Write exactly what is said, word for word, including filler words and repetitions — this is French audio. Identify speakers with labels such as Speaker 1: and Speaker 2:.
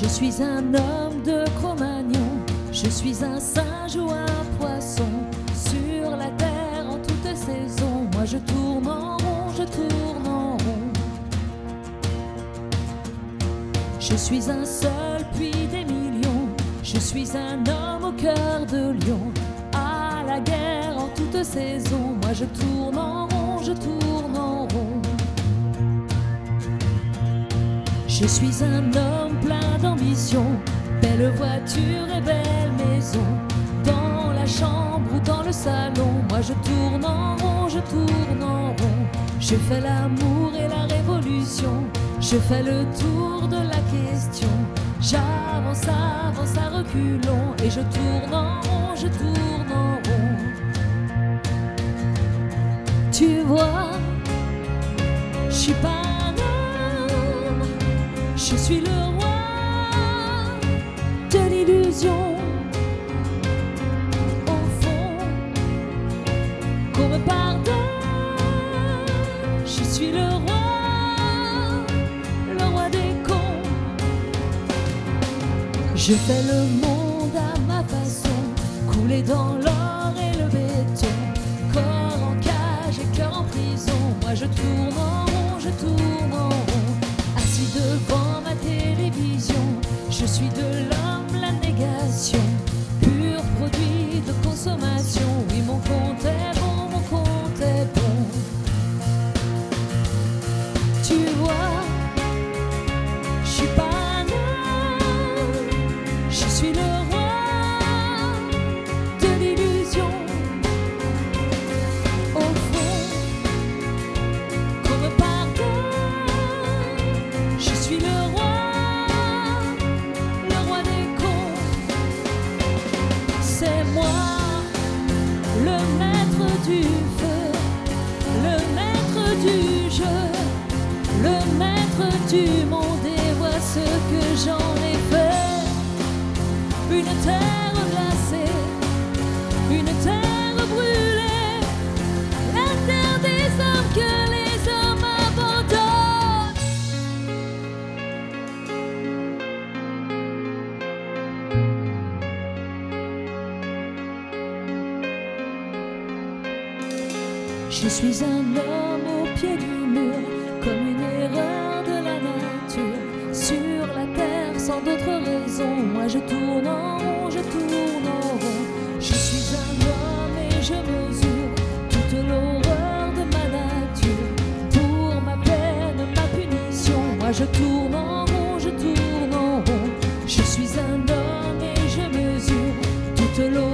Speaker 1: Je suis un homme de Cro-Magnon, je suis un singe ou un poisson. Sur la terre en toutes saisons, moi je tourne en rond, je tourne en rond. Je suis un seul puis des millions, je suis un homme au cœur de lion. À la guerre en toutes saisons, moi je tourne en rond, je tourne en rond. Je suis un homme plein d'ambition, belle voiture et belle maison. Dans la chambre ou dans le salon, moi je tourne en rond, je tourne en rond. Je fais l'amour et la révolution, je fais le tour de la question. J'avance, avance à reculons et je tourne en rond, je tourne en rond. Tu vois, je suis pas un homme, je suis le roi de l'illusion. Au fond, qu'on me pardonne, je suis le roi, le roi des cons. Je fais le monde à ma façon, couler dans l'or et le béton. Corps en cage et cœur en prison, moi je tourne en rond, je tourne en rond. Assis devant ma télévision, je suis de l'homme la négation. Pur produit de consommation, oui mon compte est bon, mon compte est bon. Tu vois, je suis pas un homme, je suis le roi de l'illusion. Au fond, qu'on me pardonne, je suis le roi, le roi des cons. C'est moi, le maître du feu, le maître du jeu, le maître du monde, et vois ce que j'en ai fait. Une terre glacée, une terre brûlée, la terre des hommes que les hommes abandonnent. Je suis un homme au pied du mur, comme une erreur de la nature. Sur la terre sans d'autre raison, moi je tourne en rond, je tourne en rond. Je suis un homme et je mesure toute l'horreur de ma nature. Pour ma peine, ma punition, moi je tourne en rond, je tourne en rond. Je suis un homme et je mesure toute l'horreur